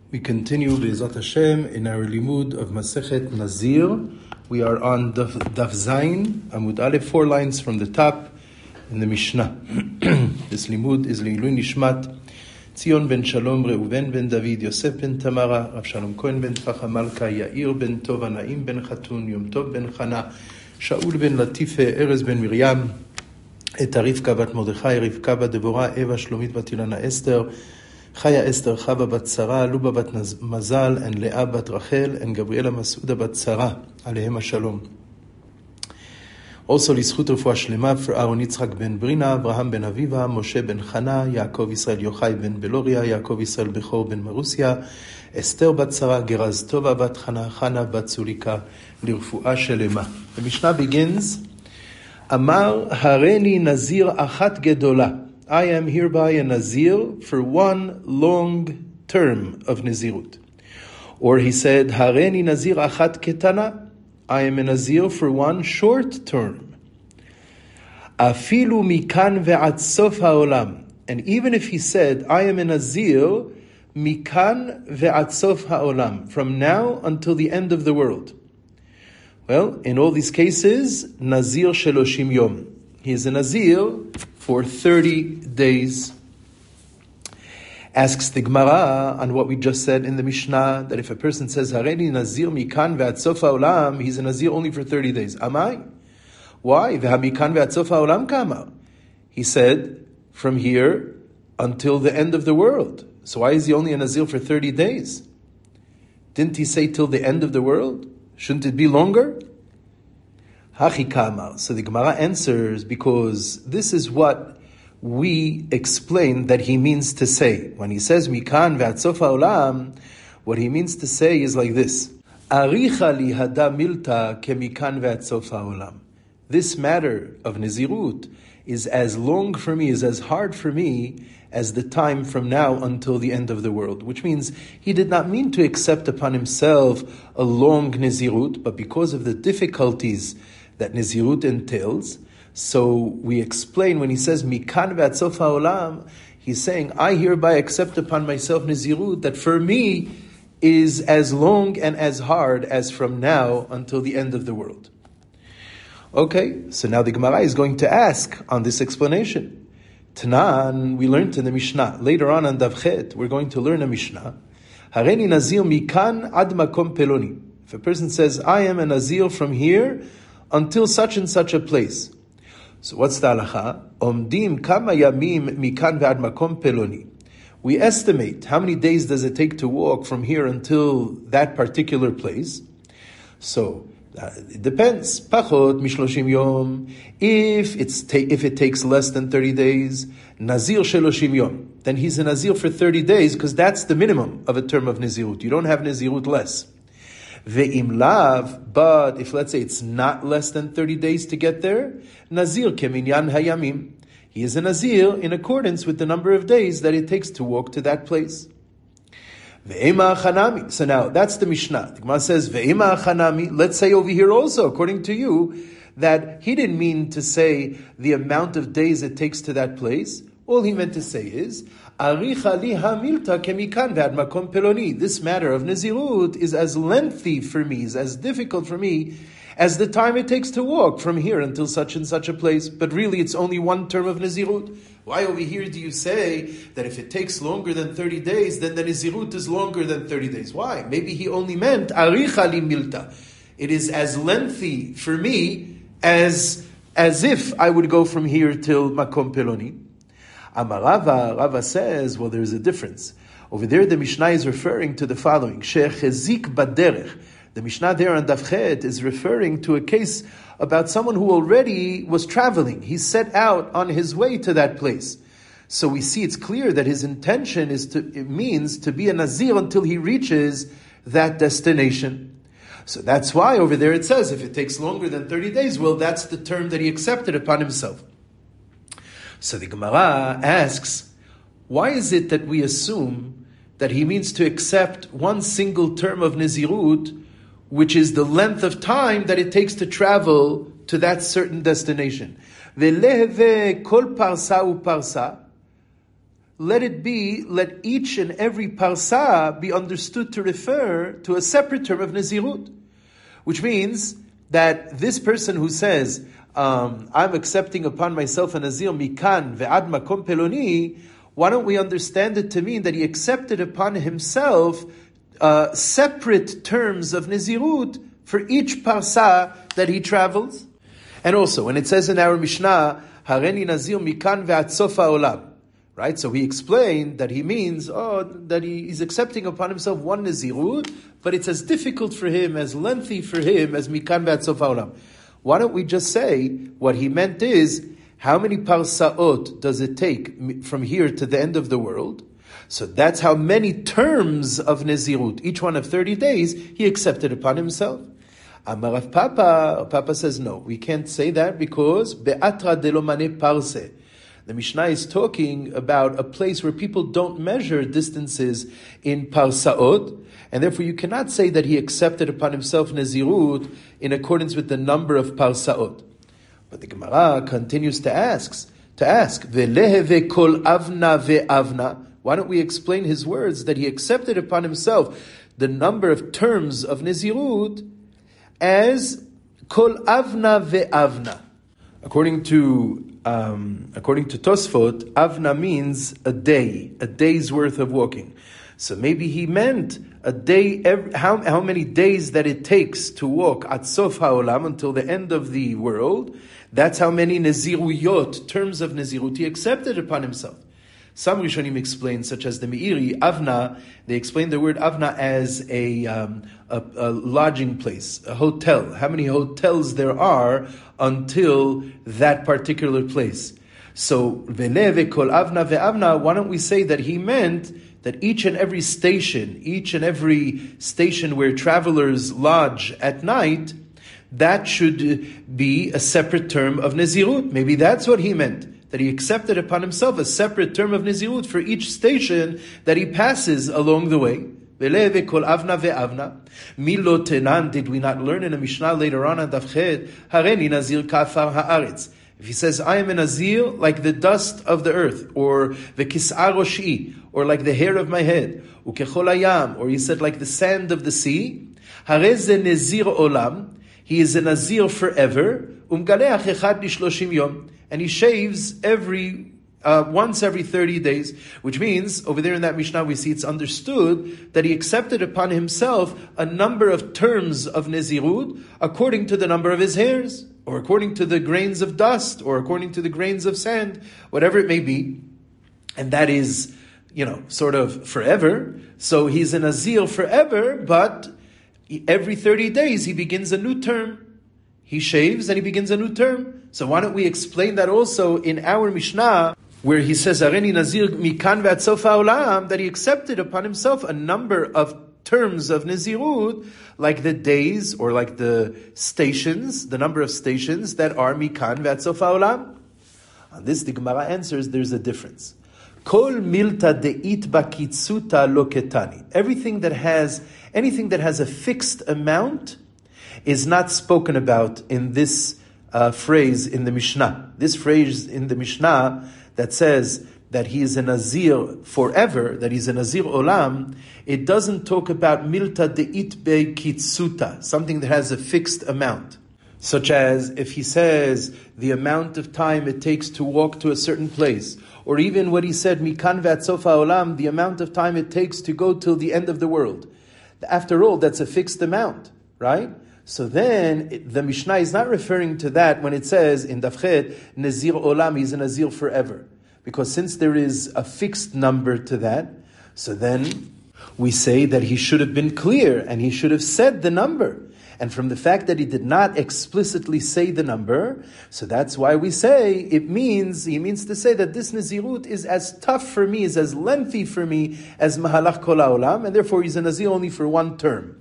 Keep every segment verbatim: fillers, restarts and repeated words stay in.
We continue Be'ezrat Hashem in our limud of Masechet Nazir. We are on Daf, Daf Zayin, Amud Aleph, four lines from the top in the Mishnah. This limud is Leilui Nishmat Tzion ben Shalom, Reuven ben David, Yosef ben Tamara, Rav Shalom Cohen ben Tfacha Malka, Yair ben Tova, Naim ben Chatun, Yom Tov ben Chana, Shaul ben Latife, Erez ben Miriam, Et Rivka bat Mordechai, Rivka bat Devorah, Eva Shlomit bat Ilana Esther, Chaya Esther, Chava bat Sarah, Luba bat Mazal, and Leah bat Rachel, and Gabriela Masuda bat Sarah, Alehem Shalom. Also, Lischut Refuah Shlema for Aaron Yitzchak ben Brina, Abraham ben Aviva, Moshe ben Chana, Yaakov Israel Yochai ben Beloria, Yaakov Israel Bechor ben Marusya, Esther bat Sarah, Geraz Tova bat Chana, Chana bat Sulika, Lirfuah Shlema. The Mishnah begins, Amar Hareni Nazir Achat Gedola. I am hereby a Nazir for one long term of Nazirut. Or he said, Hareni Nazir Achat Ketana. I am a Nazir for one short term. Afilu mikan ve'at sof ha'olam. And even if he said, I am a Nazir, mikan ve'at sof ha'olam, from now until the end of the world. Well, in all these cases, Nazir sheloshim yom. He is a Nazir for thirty days. Asks the Gemara on what we just said in the Mishnah, that if a person says, Hareni Nazir mikan ve'at sof ha'olam, he's a Nazir only for thirty days. Amai? Why? Ve'hamikan ve'at sof ha'olam kama. He said, from here until the end of the world. So why is he only a Nazir for thirty days? Didn't he say till the end of the world? Shouldn't it be longer? Hachikama. So the Gemara answers, because this is what we explain that he means to say. When he says mikan ve'at sof ha'olam, what he means to say is like this: Aricha li hada milta kemikan ve'at sof ha'olam. This matter of Nazirut is as long for me, is as hard for me as the time from now until the end of the world. Which means he did not mean to accept upon himself a long Nazirut, but because of the difficulties that Nazirut entails, so we explain when he says mikan ve'at sof ha'olam, he's saying, I hereby accept upon myself Nazirut that for me is as long and as hard as from now until the end of the world. Okay, so now the Gemara is going to ask on this explanation. Tanan, we learned in the Mishnah. Later on on Davchet, we're going to learn a Mishnah. Hareni Nazir mikan ad makom peloni. If a person says, I am a Nazir from here until such and such a place. So what's the halacha? Omdim kama yamim mikan ve'ad makom peloni. We estimate how many days does it take to walk from here until that particular place. So uh, it depends. Pachot mishloshim yom. If it's ta- if it takes less than thirty days, Nazir sheloshim yom. Then he's a Nazir for thirty days, because that's the minimum of a term of Nazirut. You don't have Nazirut less. Ve'im lav, but if let's say it's not less than thirty days to get there, Nazir keminyan hayamim. He is a Nazir in accordance with the number of days that it takes to walk to that place. Ve'ema chanami. So now, that's the Mishnah. The Gemara says, Ve'ema chanami. Let's say over here also, according to you, that he didn't mean to say the amount of days it takes to that place. All he meant to say is, Aricha li hamilta kemikan ve'ad makom peloni. This matter of Nazirut is as lengthy for me, is as difficult for me, as the time it takes to walk from here until such and such a place. But really, it's only one term of Nazirut. Why over here do you say that if it takes longer than thirty days, then the Nazirut is longer than thirty days? Why? Maybe he only meant Aricha li milta. It is as lengthy for me as, as if I would go from here till makom peloni. Amarava, Rava says, well, there's a difference. Over there, the Mishnah is referring to the following. Shechezik baderech. The Mishnah there on Davchet is referring to a case about someone who already was traveling. He set out on his way to that place. So we see it's clear that his intention is to, it means to be a Nazir until he reaches that destination. So that's why over there it says, if it takes longer than thirty days, well, that's the term that he accepted upon himself. So the Gemara asks, why is it that we assume that he means to accept one single term of Nazirut, which is the length of time that it takes to travel to that certain destination? Ve'leheve kol parsa u parsa. let it be, let each and every parsa be understood to refer to a separate term of Nazirut. Which means that this person who says, um, I'm accepting upon myself a Nazir mikan ve'ad makom peloni, why don't we understand it to mean that he accepted upon himself uh, separate terms of Nazirut for each parsa that he travels? And also, when it says in our Mishnah, Hareni Nazir mikan ve'ad sofa olam, right? So he explained that he means, oh, that he is accepting upon himself one Nazirut, but it's as difficult for him, as lengthy for him, as mikan ve'ad sofa olam. Why don't we just say, what he meant is, how many parsaot does it take from here to the end of the world? So that's how many terms of Nazirut, each one of thirty days, he accepted upon himself. Amar Rav Papa, Papa says, no, we can't say that because be'atra de lo mane parse. The Mishnah is talking about a place where people don't measure distances in parsaot, and therefore you cannot say that he accepted upon himself Nazirut in accordance with the number of parsaot. But the Gemara continues to ask, to ask, Ve'leheve kol avna ve'avna. Why don't we explain his words that he accepted upon himself the number of terms of Nazirut as kol avna ve'avna. According to um, according to Tosfot, avna means a day, a day's worth of walking. So maybe he meant a day, every, how, how many days that it takes to walk at Sof HaOlam until the end of the world. That's how many Naziruyot, terms of Nazirut, he accepted upon himself. Some Rishonim explain, such as the Meiri, Avna, they explain the word Avna as a, um, a, a lodging place, a hotel. How many hotels there are until that particular place. So, Veleve kol Avna ve'avna, why don't we say that he meant that each and every station, each and every station where travelers lodge at night, that should be a separate term of Nazirut. Maybe that's what he meant. That he accepted upon himself a separate term of Nazirut for each station that he passes along the way. Veleve kol avna ve'avna. Milo tenan, did we not learn in a Mishnah later on on Daf Chet, Hareni Nazir ka'afar ha'aretz. If he says, I am a Nazir like the dust of the earth, or the kis'a roshi, or like the hair of my head, ukechol hayam, or he said like the sand of the sea, hareze Nazir olam, he is a Nazir forever, umgaleach echad lishloshim yom, and he shaves every uh, once every thirty days, which means over there in that Mishnah we see it's understood that he accepted upon himself a number of terms of Nazirut according to the number of his hairs, or according to the grains of dust, or according to the grains of sand, whatever it may be, and that is, you know, sort of forever. So he's a Nazir forever, but every thirty days he begins a new term. He shaves and he begins a new term. So why don't we explain that also in our Mishnah, where he says, Areni Nazir mikan ve'ad sof ha'olam, that he accepted upon himself a number of terms of Nazirut, like the days, or like the stations, the number of stations that are mikan ve'ad sof ha'olam. On this, the Gemara answers, there's a difference. Kol milta de'it bakitsuta lo ketani. Everything that has, anything that has a fixed amount is not spoken about in this uh, phrase in the Mishnah. This phrase in the Mishnah that says that he is a Nazir forever, that he's a Nazir olam, it doesn't talk about milta de'it be kitsuta, something that has a fixed amount. Such as if he says the amount of time it takes to walk to a certain place, or even what he said, mikan ve'ad sof ha'olam, the amount of time it takes to go till the end of the world. After all, that's a fixed amount, right? So then, the Mishnah is not referring to that when it says in Daf Chet, Nazir Olam, he's a Nazir forever. Because since there is a fixed number to that, so then we say that he should have been clear and he should have said the number. And from the fact that he did not explicitly say the number, so that's why we say it means, he means to say that this Nazirut is as tough for me, is as lengthy for me as Mahalach Kol HaOlam, and therefore he's a Nazir only for one term.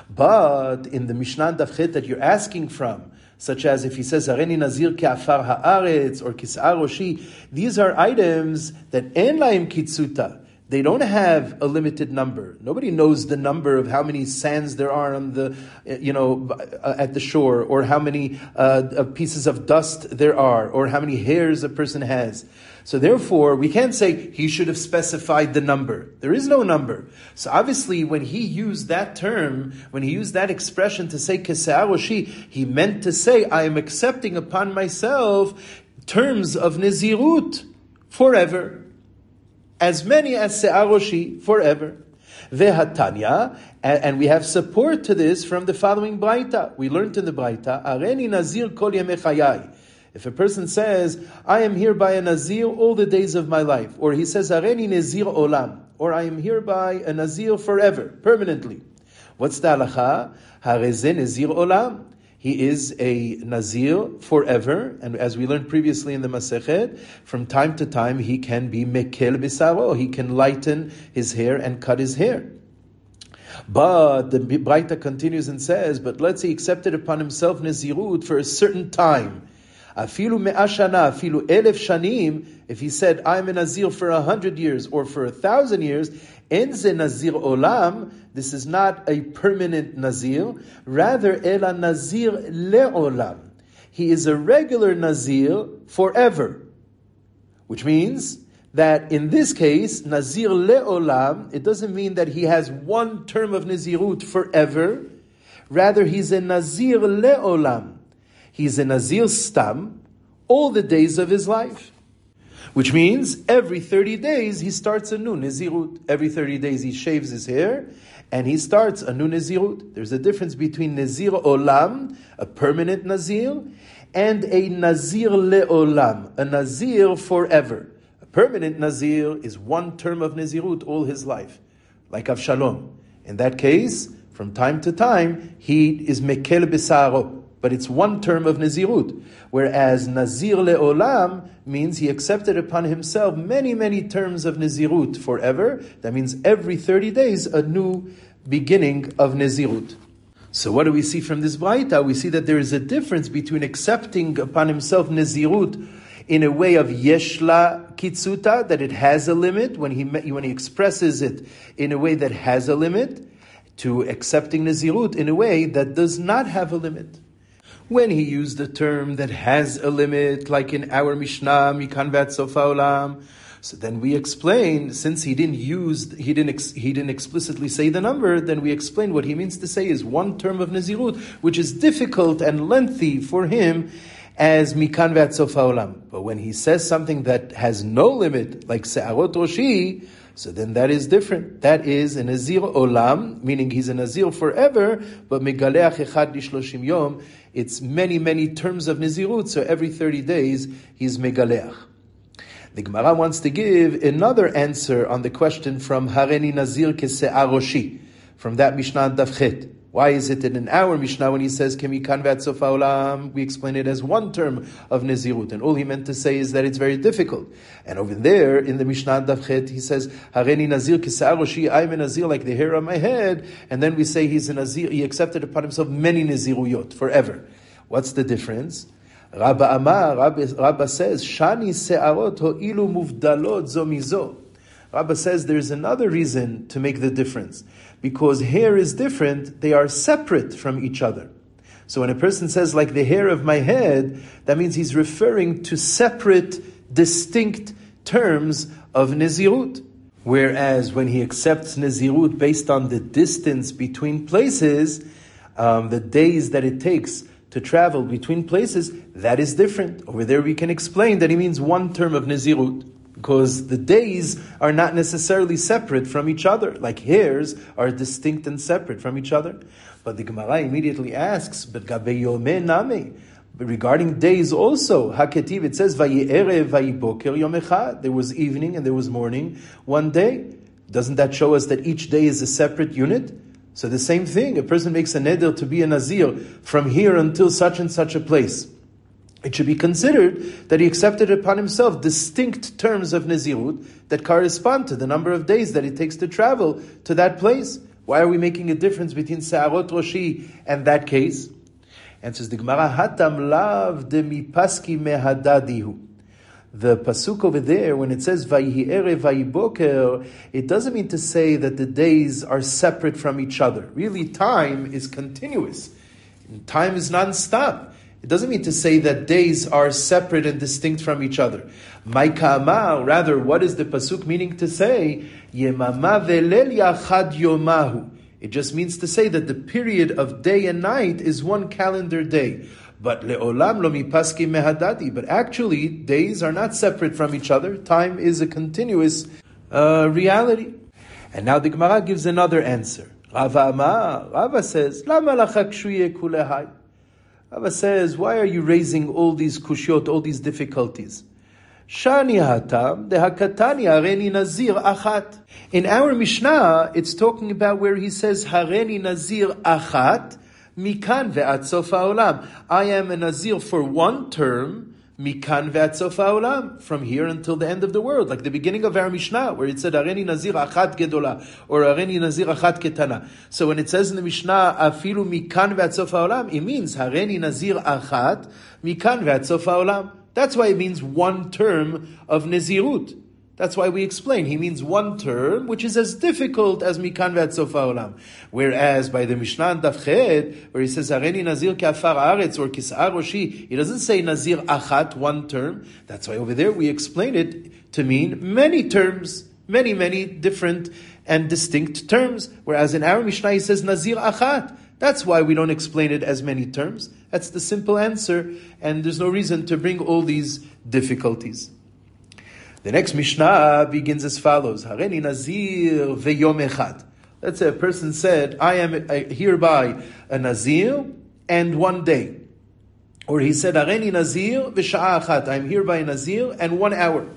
But in the Mishnah Daf Chet that you're asking from, such as if he says, Areni Nazir ke'afar ha'aretz, or kis'a roshi, these are items that en laim kitsuta. they don't have a limited number. Nobody knows the number of how many sands there are on the, you know, at the shore, or how many uh, pieces of dust there are, or how many hairs a person has. So therefore, we can't say he should have specified the number. There is no number. So obviously, when he used that term, when he used that expression to say Kese'ah Roshi, he meant to say, I am accepting upon myself terms of Nezirut forever. As many as Se'ah Roshi, forever. Vehatanya, and we have support to this from the following Braita. We learned in the Braita, Areni Nazir Kol Yemei Chayai. If a person says, I am hereby a Nazir all the days of my life, or he says, Areni Nazir Olam, or I am hereby a Nazir forever, permanently. What's the halacha? Hareze Nazir Olam. He is a Nazir forever, and as we learned previously in the Masechet, from time to time he can be Mekel Bisaro, he can lighten his hair and cut his hair. But the Braita continues and says, but let's say he accepted upon himself Nazirut for a certain time. Afilu me'ashana, afilu elef shanim, if he said, I'm a Nazir for a hundred years or for a thousand years, enze Nazir olam, this is not a permanent Nazir, rather ela Nazir le'olam. He is a regular Nazir forever. Which means that in this case, Nazir le'olam, it doesn't mean that he has one term of Nazirut forever, rather he's a Nazir le'olam. He's a Nazir Stam all the days of his life. Which means every thirty days he starts a new Nazirut. Every thirty days he shaves his hair and he starts a new Nazirut. There's a difference between Nazir Olam, a permanent Nazir, and a Nazir Le'olam, a Nazir forever. A permanent Nazir is one term of Nazirut all his life, like Avshalom. In that case, from time to time, he is Mekel Besaro. But it's one term of Nazirut. Whereas Nazir Le'olam means he accepted upon himself many, many terms of Nazirut forever. That means every thirty days, a new beginning of Nazirut. So what do we see from this Braita? We see that there is a difference between accepting upon himself Nazirut in a way of Yeshla Kitsuta, that it has a limit, when he when he expresses it in a way that has a limit, to accepting Nazirut in a way that does not have a limit. When he used a term that has a limit, like in our Mishnah, Mikan Vat Sofa Olam, so then we explain, since he didn't use, he didn't ex, he didn't explicitly say the number, then we explain what he means to say is one term of Nazirut, which is difficult and lengthy for him as Mikan Vat Sofa Olam. But when he says something that has no limit, like Se'arot Roshi, so then that is different. That is a Nazir Olam, meaning he's a Nazir forever, but Megaleach Echad Lishloshim Yom, it's many, many terms of Nazirut, so every thirty days he's Megaleach. The Gemara wants to give another answer on the question from Hareni Nazir Kese'ah Roshi, from that Mishnah Daf Chet. Why is it that in our Mishnah, when he says Kemikan Vat Sofa Olam, we explain it as one term of Nazirut, and all he meant to say is that it's very difficult. And over there in the Mishnah Daf Chet, he says Hareni Nazir Kese'ah Roshi, I'm a Nazir like the hair on my head, and then we say he's a Nazir. He accepted upon himself many Naziruyot forever. What's the difference? Rabba Amar, Rabba, Rabba says Shani Se'arot Ho'ilu Muvdalot Zo Mizo. Rabba says there's another reason to make the difference. Because hair is different, they are separate from each other. So when a person says, like the hair of my head, that means he's referring to separate, distinct terms of Nazirut. Whereas when he accepts Nazirut based on the distance between places, um, the days that it takes to travel between places, that is different. Over there we can explain that he means one term of Nazirut, because the days are not necessarily separate from each other, like hairs are distinct and separate from each other. But the Gemara immediately asks, but Gabe Yomeh Name, but regarding days also, Haketiv, it says, Vaye'erev vayiboker yom echad, there was evening and there was morning, one day. Doesn't that show us that each day is a separate unit? So the same thing, a person makes a neder to be a Nazir from here until such and such a place. It should be considered that he accepted upon himself distinct terms of Nazirut that correspond to the number of days that it takes to travel to that place. Why are we making a difference between Se'arot Roshi and that case? Answers the Gemara, Hatam lav de mipaski mehadadihu. the pasuk over there, when it says Vayihi erev vayi boker, it doesn't mean to say that the days are separate from each other. Really, time is continuous. Time is non-stop. It doesn't mean to say that days are separate and distinct from each other. Maika amar, rather, what is the pasuk meaning to say? Yemama velel yachad yomahu. It just means to say that the period of day and night is one calendar day. But le'olam lo mipaski mehadadi. But actually, days are not separate from each other. Time is a continuous uh, reality. And now the Gemara gives another answer. Rava amar, Rava says, Lama lachak shuye kulehai. Rava says, why are you raising all these kushiot, all these difficulties? Shani hatam dehakatani hareni nazir achat. In our Mishnah, it's talking about where he says hareni nazir achat mikan ve'at sof ha'olam. I am a nazir for one term, mikan ve'at sof ha'olam, from here until the end of the world, like the beginning of our Mishnah, where it said hareni nazir achat gedola or hareni nazir achat ketana. So when it says in the Mishnah afilu mikan ve'at sof ha'olam, it means hareni nazir achat mikan ve'at sof ha'olam. That's why it means one term of Nezirut. That's why we explain. He means one term, which is as difficult as Mikan ve'at sof ha'olam. Whereas by the Mishnah and Daf Chet, where he says, Hareni Nazir ke'afar haaretz, or kis'ar roshi, he doesn't say Nazir achat, one term. That's why over there we explain it to mean many terms, many, many different and distinct terms. Whereas in our Mishnah he says Nazir achat. That's why we don't explain it as many terms. That's the simple answer, and there's no reason to bring all these difficulties. The next Mishnah begins as follows: Hareni Nazir ve'yom echad. Let's say a person said, I am hereby a Nazir and one day. Or he said, Hareni Nazir ve'sha'a achat. I am hereby a Nazir and one hour.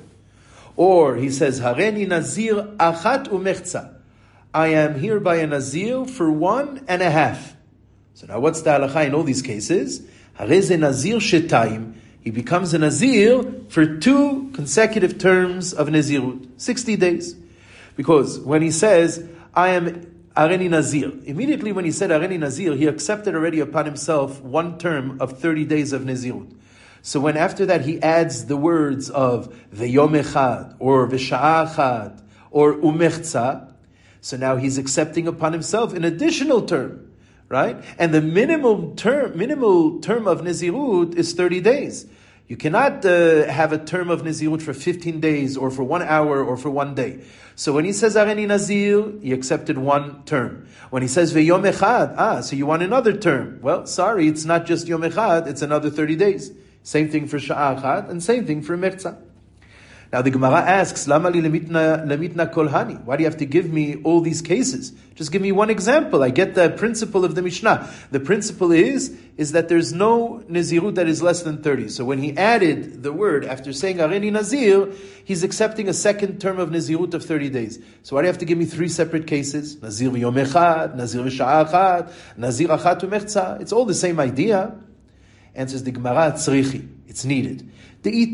Or he says, Hareni Nazir achat u'mechza. I am hereby a Nazir for one and a half. So now what's the halacha in all these cases? Hareze Nazir shetayim. He becomes a Nazir for two consecutive terms of Nazirut, sixty days. Because when he says, I am Hareni Nazir, immediately when he said Hareni Nazir, he accepted already upon himself one term of thirty days of Nazirut. So when after that he adds the words of Ve'yom echad, or Ve'sha'a echad, or Umechza, so now he's accepting upon himself an additional term, right? And the minimum term, minimal term of Nezirut is thirty days. You cannot uh, have a term of Nezirut for fifteen days, or for one hour, or for one day. So when he says Hareni Nazir, he accepted one term. When he says Ve'yom echad, ah, so you want another term. Well, sorry, it's not just Yom echad, it's another thirty days. Same thing for Sha'a echad, and same thing for Mechza. Now the Gemara asks, Lama li lemitna lemitna kol hani? Why do you have to give me all these cases? Just give me one example. I get the principle of the Mishnah. The principle is, is that there's no Nazirut that is less than thirty. So when he added the word after saying Hareni Nazir, he's accepting a second term of Nazirut of thirty days. So why do you have to give me three separate cases? Nazir v'yom echad, Nazir v'sha'a echad, Nazir achat u'mechza. It's all the same idea. Answers the Gemara, tzrichi. It's needed. If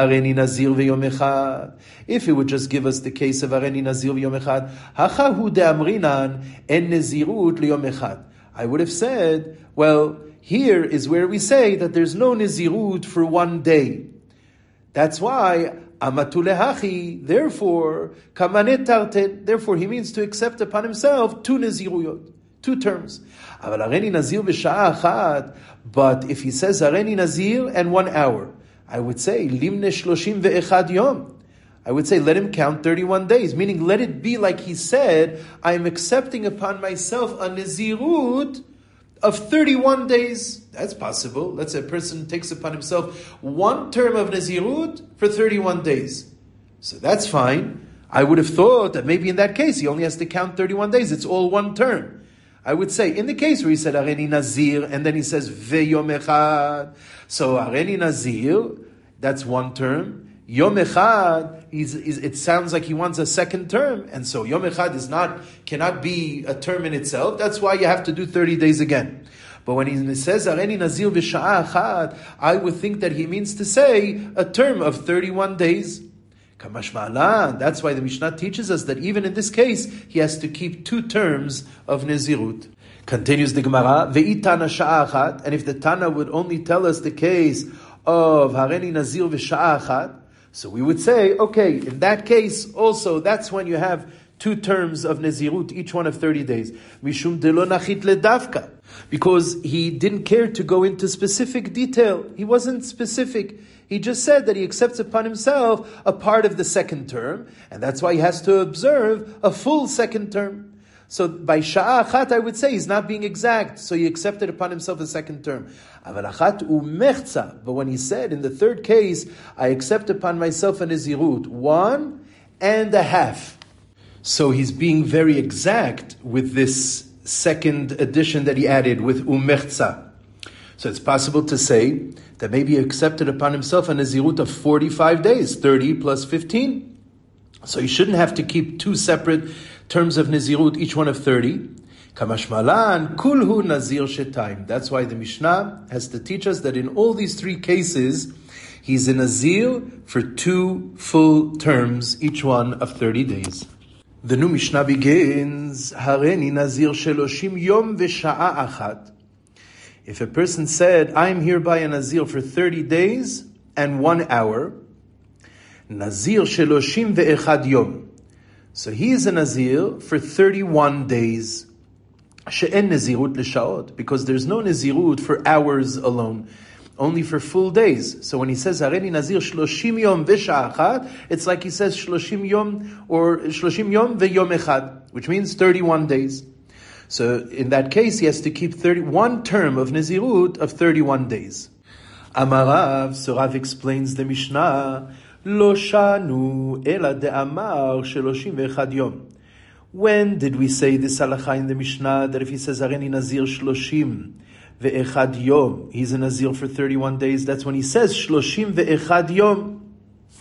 it would just give us the case of Hareni Nazir v'yom echad, hachahu de'amrinan en nezirut liyom echad. I would have said, well, here is where we say that there's no nezirut for one day. That's why amatu lehachi. Therefore, kamanet tarten. Therefore, he means to accept upon himself two neziruyot, two terms. Aval Hareni Nazir v'sha'a echad. But if he says Hareni Nazir and one hour, I would say, Limne shloshim ve'echad yom. I would say, let him count thirty-one days. Meaning, let it be like he said, I am accepting upon myself a Nazirut of thirty-one days. That's possible. Let's say a person takes upon himself one term of Nazirut for thirty-one days. So that's fine. I would have thought that maybe in that case, he only has to count thirty-one days. It's all one term. I would say, in the case where he said Hareni Nazir, and then he says Ve'yom echad, so Hareni Nazir, that's one term. Yom echad, he's, he's, it sounds like he wants a second term, and so Yom echad is not, cannot be a term in itself. That's why you have to do thirty days again. But when he says Hareni Nazir v'sha'a echad, I would think that he means to say a term of thirty-one days. Kamashma'alan. That's why the Mishnah teaches us that even in this case, he has to keep two terms of Nezirut. Continues the Gemara, Ve'itana sha'a achat, and if the Tana would only tell us the case of Hareni Nazir v'sha'a achat, So we would say, okay, in that case, also, that's when you have two terms of Nezirut, each one of thirty days. Mishum delo nachit ledavka. Because he didn't care to go into specific detail. He wasn't specific. He just said that he accepts upon himself a part of the second term, and that's why he has to observe a full second term. So by sha'a achat, I would say he's not being exact. So he accepted upon himself a second term. Aval achat umechza. But when he said in the third case, I accept upon myself a nezirut, one and a half. So he's being very exact with this second addition that he added with umechza. So it's possible to say that maybe he accepted upon himself a nezirut of forty-five days, thirty plus fifteen. So he shouldn't have to keep two separate terms of Nezirut, each one of thirty. Kamashmalan, kulhu nazir shetayim. That's why the Mishnah has to teach us that in all these three cases, he's a nazir for two full terms, each one of thirty days. The new Mishnah begins, Hareni nazir sheloshim yom v'sha'a achat. If a person said, I'm hereby a nazir for thirty days and one hour, nazir sheloshim ve'echad yom. So he is a nazir for thirty-one days. She'en nezirut l'sha'ot, because there's no nezirut for hours alone, only for full days. So when he says hareni nazir shloshim yom v'sha'achat, it's like he says shloshim yom or shloshim yom ve'yom echad, which means thirty-one days. So in that case, he has to keep thirty-one term of nezirut of thirty-one days. Amarav, so Rav explains the Mishnah. Lo shanu ela de'amar sheloshim ve'echad yom. When did we say this halacha in the Mishnah that if he says hareni nazir shloshim ve'echad yom, he's a nazir for thirty-one days? That's when he says shloshim ve'echad yom.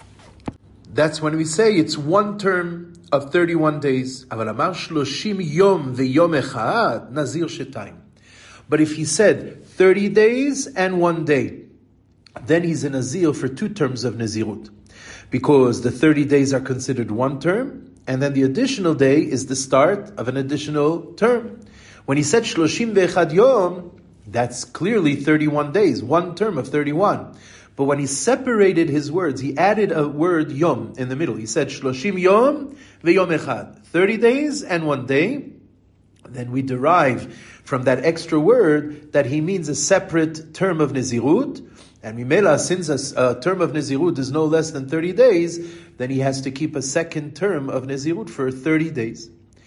That's when we say it's one term of thirty-one days. Aval amar shloshim yom ve'yom echad nazir shetayim. But if he said thirty days and one day, then he's a nazir for two terms of nazirut. Because the thirty days are considered one term, and then the additional day is the start of an additional term. When he said shloshim ve'echad yom, that's clearly thirty-one days, one term of thirty-one. But when he separated his words, he added a word yom in the middle. He said shloshim yom ve'yom echad, thirty days and one day. Then we derive from that extra word that he means a separate term of nezirut. And Mimela, since a, a term of Nezirut is no less than thirty days, then he has to keep a second term of Nezirut for thirty days.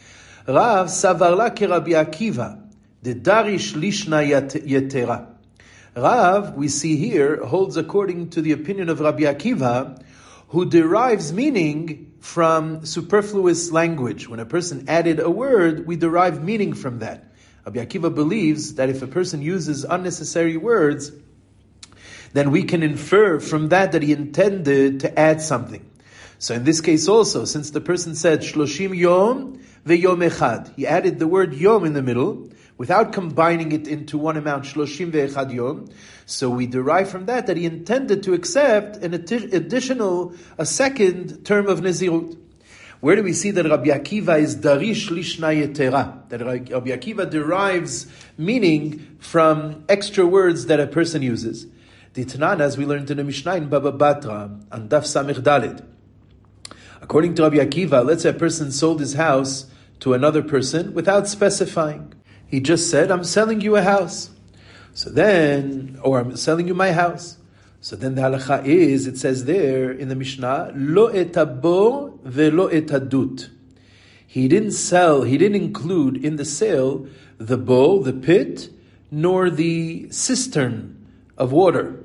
Rav savarla ke Rabbi Akiva, the darish lishna yetera. Rav, we see here, holds according to the opinion of Rabbi Akiva, who derives meaning from superfluous language. When a person added a word, we derive meaning from that. Rabbi Akiva believes that if a person uses unnecessary words, then we can infer from that that he intended to add something. So in this case also, since the person said shloshim yom ve'yom echad, he added the word yom in the middle without combining it into one amount, shloshim ve'echad yom. So we derive from that that he intended to accept an additional, a second term of nezirut. Where do we see that Rabbi Akiva is darish lishna yetera? That Rabbi Akiva derives meaning from extra words that a person uses. Ditnan, as we learned in the Mishnah in Baba Batra, and Daf Samech Daled. According to Rabbi Akiva, let's say a person sold his house to another person without specifying. He just said, I'm selling you a house. So then, or I'm selling you my house. So then the halacha is, it says there in the Mishnah, Lo etabo velo etadut. He didn't sell, he didn't include in the sale the bowl, the pit, nor the cistern of water.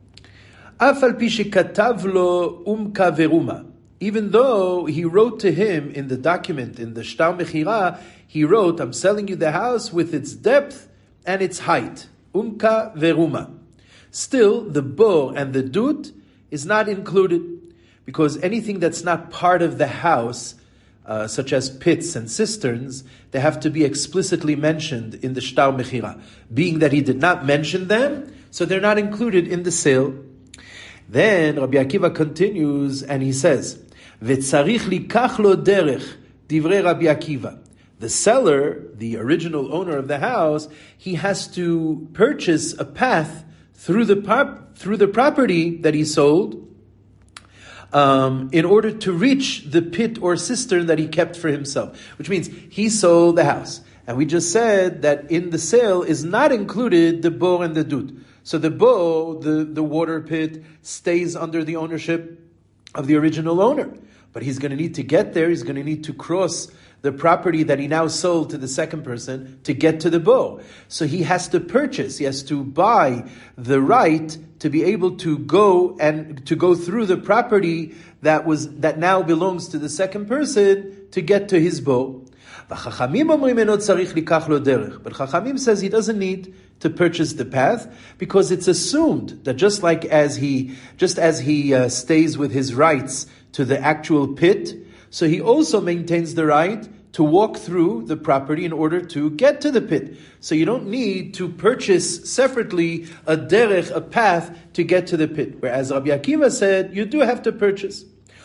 Afal pi shekatav lo umka veruma. Even though he wrote to him in the document, in the shtar mechira, he wrote, I'm selling you the house with its depth and its height. Umka veruma. Still, the bo and the dut is not included, because anything that's not part of the house, uh, such as pits and cisterns, they have to be explicitly mentioned in the shtar mechira. Being that he did not mention them, so they're not included in the sale. Then Rabbi Akiva continues and he says, "V'tzarich likach lo derech divrei Rabbi Akiva." The seller, the original owner of the house, he has to purchase a path through the pop, through the property that he sold, um, in order to reach the pit or cistern that he kept for himself. Which means he sold the house. And we just said that in the sale is not included the bor and the dut. So the bor, the, the water pit, stays under the ownership of the original owner. But he's going to need to get there, he's going to need to cross the property that he now sold to the second person to get to the bor. So he has to purchase, he has to buy the right to be able to go and to go through the property that was that now belongs to the second person to get to his bor. But Chachamim says he doesn't need to purchase the path because it's assumed that just like as he just as he uh, stays with his rights to the actual pit, so he also maintains the right to walk through the property in order to get to the pit. So you don't need to purchase separately a derech, a path to get to the pit. Whereas Rabbi Akiva said, you do have to purchase.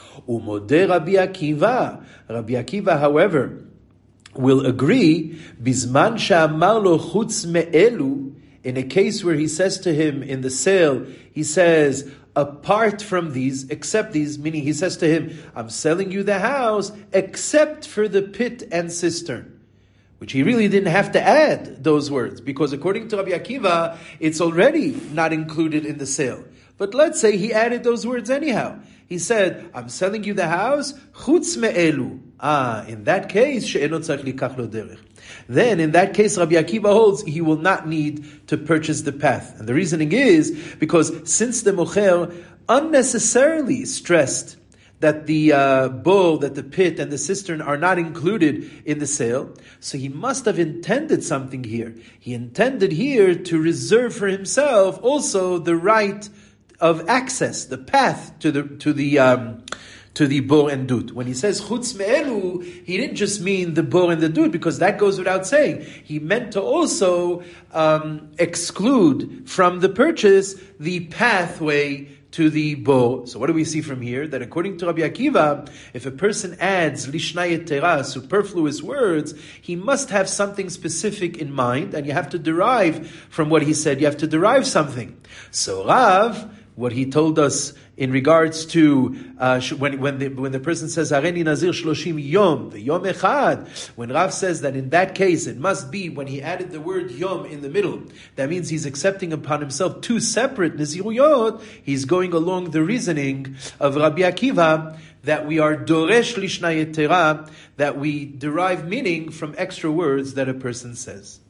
Umodeh Rabbi Akiva. Rabbi Akiva, however, will agree, Bizman she'amar lo chutz me'elu, in a case where he says to him in the sale, he says, apart from these, except these, meaning he says to him, I'm selling you the house except for the pit and cistern. Which he really didn't have to add those words, because according to Rabbi Akiva, it's already not included in the sale. But let's say he added those words anyhow. He said, I'm selling you the house, chutz me'elu. Ah, in that case, she'eno tzarich likach lo derech. Then, in that case, Rabbi Akiva holds he will not need to purchase the path. And the reasoning is because since the mocher unnecessarily stressed that the uh, bowl, that the pit and the cistern are not included in the sale, so he must have intended something here. He intended here to reserve for himself also the right of access, the path to the to the um, to the bor and dut. When he says chutz me'elu, he didn't just mean the bor and the dut, because that goes without saying. He meant to also um, exclude from the purchase the pathway to the bor. So what do we see from here? That according to Rabbi Akiva, if a person adds lishnai yetera, superfluous words, he must have something specific in mind, and you have to derive from what he said, you have to derive something. So Rav, what he told us in regards to uh, when when the when the person says Hareni Nazir Shloshim Yom, the Yom Echad, when Rav says that in that case it must be when he added the word Yom in the middle, that means he's accepting upon himself two separate Naziruyot. He's going along the reasoning of Rabbi Akiva that we are Doresh Lishnai Yetera, that we derive meaning from extra words that a person says.